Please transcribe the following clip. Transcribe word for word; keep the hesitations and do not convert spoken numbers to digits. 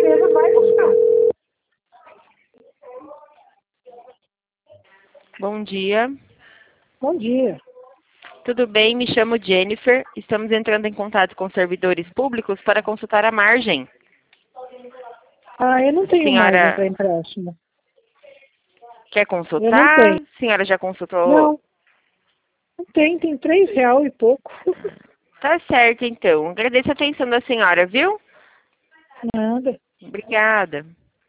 gentileza, vai buscar. Bom dia. Bom dia. Tudo bem? Me chamo Jennifer. Estamos entrando em contato com servidores públicos para consultar a margem. Ah, eu não tenho Senhora- margem para empréstimo. Quer Eu não consultar? tenho. Senhora já consultou? Não, não tem, tem três real e pouco. Tá certo, então. Agradeço a atenção da senhora, viu? Nada. Obrigada.